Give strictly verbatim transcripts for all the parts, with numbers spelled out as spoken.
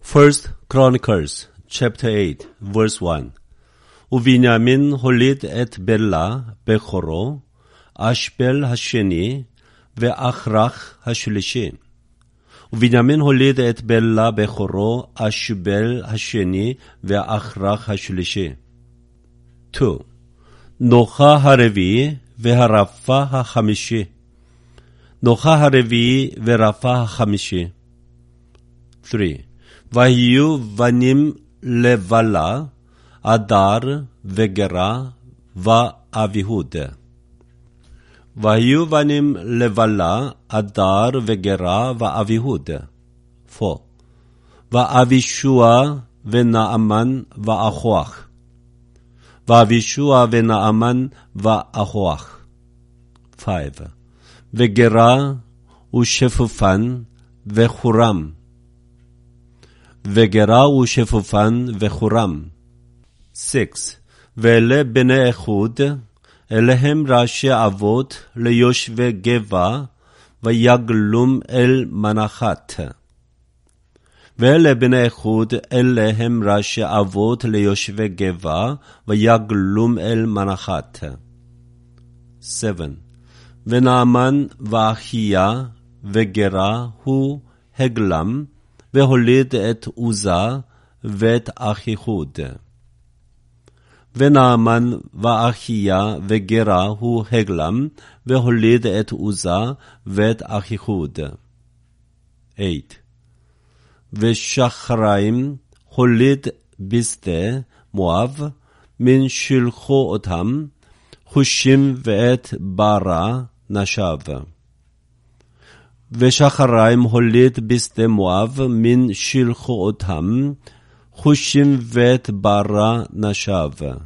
First Chronicles chapter eight verse one. ובנימין הוליד את בלה בכורו, אשבל השני ואחרח השלישי. ובנימין הוליד את בלה בכורו, אשבל השני ואחרח השלישי. two. נוחה הרביעי והרפה החמישי. נוחה הרביעי ורפה החמישי. three. ויהיו בנים לבלה, אדר וגרה ואביהוד. ויהיו בנים לבלה, אדר וגרה ואביהוד. four. ואבישוע ונעמן ואחוח. ואבישוע ונעמן ואחוח. five. וגרה ושפופן וחורם. וגרה ושפופן וחורם. six. ואלה בני איחוד, אליהם ראשי אבות ליושבי גבע, ויגלום אל מנחת. ואלה בני איחוד, אליהם ראשי אבות ליושבי גבע, ויגלום אל מנחת. seven. ונעמן ואחיה וגרה הוא הגלם, והוליד את עוזה ואת אחיהוד. ונעמן ואחיה וגרה הוא הגלם, והוליד את עוזה ואת אחיהוד. eight. ושחריים הוליד בשדה מואב, מן שלחו אותם, חושים ואת ברה נשב. ושחריים הוליד בשדה מואב, מן שלחו אותם, חושים ואת ברה נשב.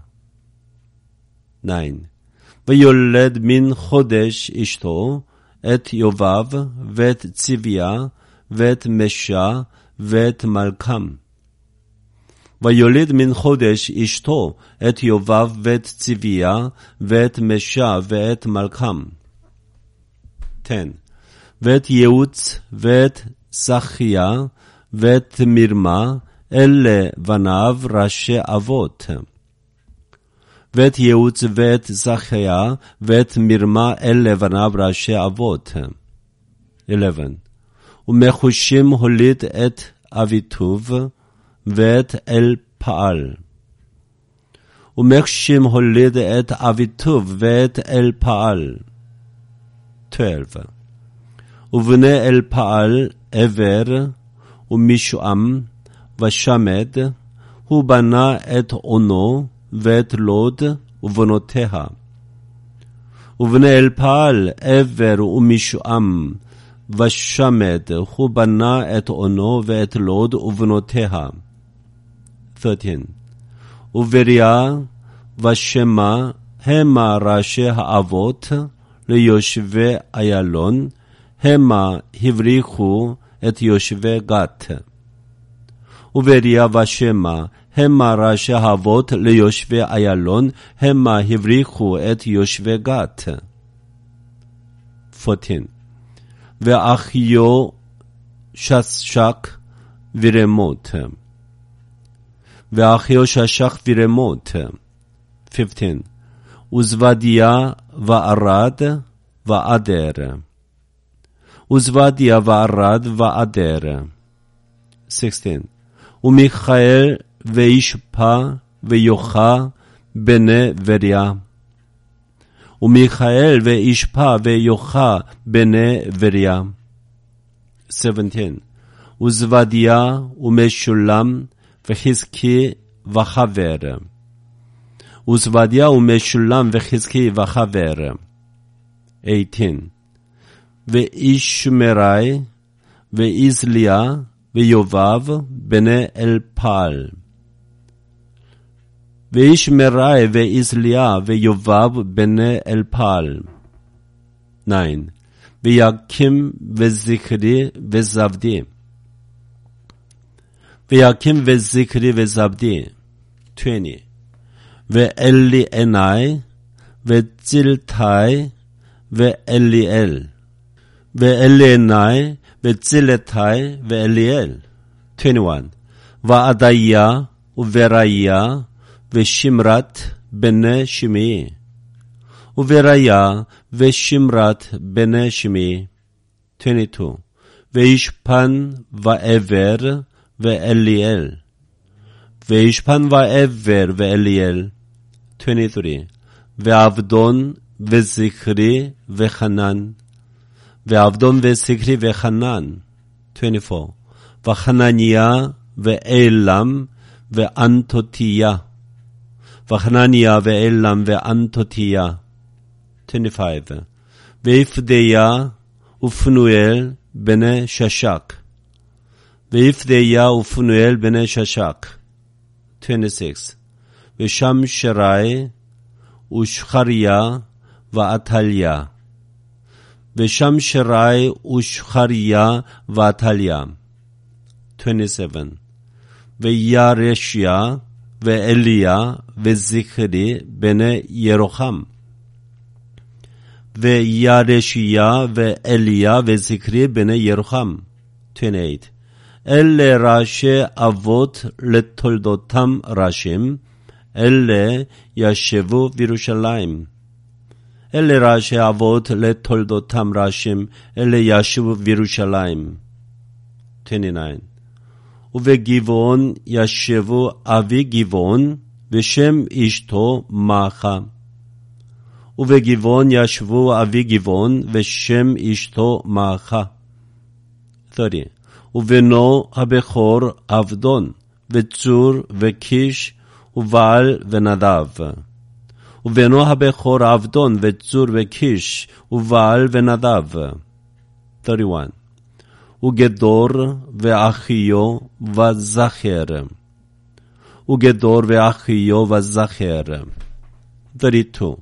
nine. ויולד מן חודש אשתו, את יובב, ואת צביה, ואת משה, ואת מלכם. ויולד מן חודש אשתו, את יובב, ואת צביה, ואת משה, ואת מלכם. ten. ואת יעוץ, ואת זכיה, ואת מרמה, אלה בניו ראשי אבות. ואת יעוץ ואת זכיה, ואת מרמה, אלה בניו ראשי אבות. eleven. ומחושים הוליד את אביטוב, ואת אל פעל. ומחושים הוליד את אביטוב, ואת אל פעל. twelve. ובני אל פעל עבר ומשועם ושמד, הוא בנה את עונו ואת לוד ובנותיה. ובני אל פעל עבר ומשועם ושמד, הוא בנה את עונו ואת לוד ובנותיה. thirteen. ובריה ושמה המה ראשי האבות ליושבי איילון, המה הבריחו את יושבי גת. ובריה ושמה המה ראשי האבות ליושבי איילון, המה הבריחו את יושבי גת. fourteen. ואחיו ששק ורמות. ואחיו ששק ורמות. fifteen. וזבדיה וערד ועדר. וזבדיה וערד ועדר. sixteen. ומיכאל וישפה ויוחה בני וריה. ומיכאל וישפה ויוחה בני וריה. seventeen. וזבדיה ומשולם וחזקי וחבר. וזבדיה ומשולם וחזקי וחבר. eighteen. וישמרי ואיזליה ויובב בני אל פעל. וישמרי ואיזליה ויובב בני אל פעל. nine. ויקים וזכרי וזבדי. ויקים וזכרי וזבדי. twenty. ואלי עיני וצלתי ואליאל. ואליעני וצלתי ואליאל. twenty-one. ועדיה ובריה ושמרת בני שמעי, ובריה ושמרת בני שמעי. twenty-two. וישפן ועבר ואליאל, וישפן ועבר ואליאל. twenty-three. ועבדון וזכרי וחנן, ועבדון וזכרי וחנן. twenty-four. וחנניה ואלם ואנטותיה, וחנניה ואלם ואנטותיה. twenty-five. ויפדיה ופנואל בני ששק, ויפדיה ופנואל בני ששק. twenty-six. ושמשרי ושחריה ועתליה, ושמשרי ושחריה ועתליה. twenty-seven. וירשיה ואליה וזכרי בני ירוחם, וירשיה ואליה וזכרי בני ירוחם. twenty-eight. אלה ראשי אבות לתולדותם ראשים, אלה ישבו בירושלים. אלה ראשי אבות לתולדותם ראשים, אלה ישבו בירושלים. twenty-nine. ובגבעון ישבו אבי גבעון ושם אשתו מעכה, ובגבעון ישבו אבי גבעון ושם אשתו מעכה. thirty. ובנו הבכור עבדון וצור וקיש ובעל ונדב, ובנו הבכור עבדון וצור וקיש ובעל ונדב. thirty-one. וגדור ואחיו וזכר, וגדור ואחיו וזכר. thirty-two.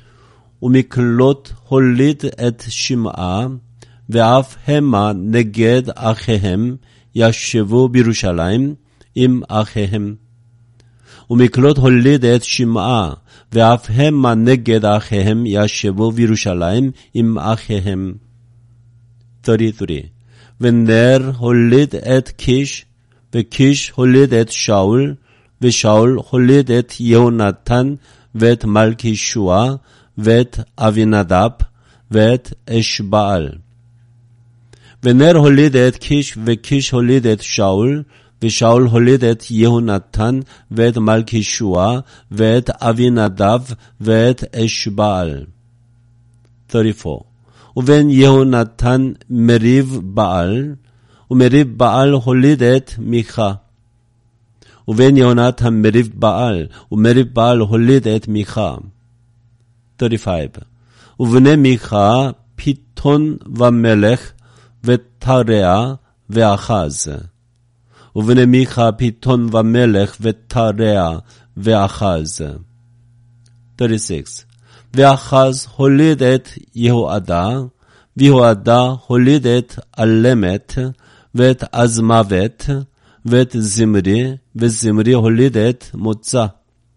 ומקלות הוליד את שמעה, ואף המה נגד אחיהם ישבו בירושלים עם אחיהם. ומקלות הוליד את שמעה, ואף המה נגד אחיהם ישבו בירושלים עם אחיהם. thirty-three. ונר הוליד את קיש, וקיש הוליד את שאול, ושאול הוליד את יהונתן ואת מלכישוע ואת אבינדב ואת אשבעל. ונר הוליד את קיש, וקיש הוליד את שאול, ושאול הוליד את יהונתן ואת מלכישוע ואת אבינדב ואת אשבעל. thirty-four. ובן יהונתן מריב בעל, ומריב בעל הוליד את מיכה. ובן יהונתן מריב בעל, ומריב בעל הוליד את מיכה. thirty-five. ובני מיכה פיתון ומלך ותרע ואחז. ובני מיכה פיתון ומלך ותרע ואחז. thirty-six. ואחז הוליד את יהועדה, ויהועדה הוליד את אלמת ואת עזמוות ואת זמרי, וזמרי הוליד את מוצא.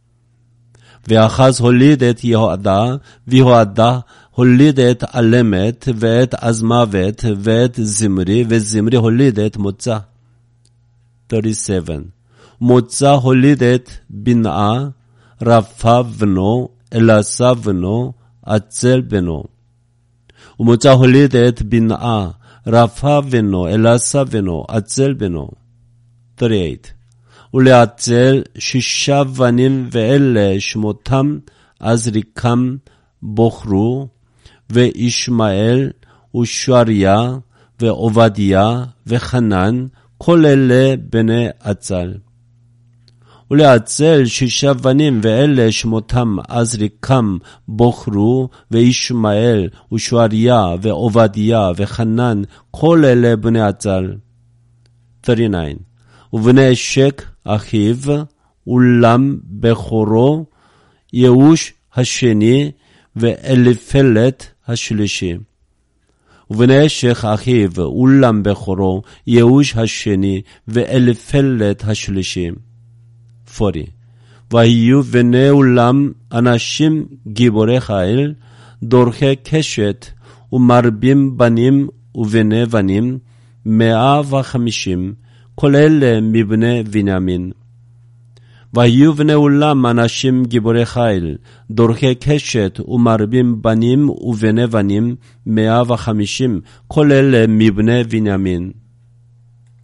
ואחז הוליד את יהועדה, ויהועדה הוליד את אלמת ואת עזמוות ואת זמרי, וזמרי הוליד את מוצא. thirty-seven. מוצא הוליד את בנאה, רפא בנו, אלעשה בנו, עצל בנו. ומוצא הוליד את בנאה, רפא בנו, אלעשה בנו, עצל בנו. thirty-eight. ולעצל שישה בנים, ואלה שמותם עזריקם בוחרו, וישמעאל ושעריה ועובדיה וחנן, כל אלה בני עצל. ולעצל שישה בנים, ואלה שמותם עזריקם בוחרו, וישמעאל ושעריה ועובדיה וחנן, כל אלה בני עצל. thirty-nine. ובני אשק אחיו, אולם בכורו, יאוש השני ואליפלת השלישי. ובני אשק אחיו, אולם בכורו, יאוש השני ואליפלת השלישי. forty. ויהיו בני אולם אנשים גיבורי חיל, דורכי קשת, ומרבים בנים ובני בנים, מאה וחמישים, כל אלה מבני בנימין. ויהיו בני אולם אנשים גיבורי חיל, דורכי קשת ומרבים בנים ובני בנים, מאה וחמישים, כל אלה מבני בנימין.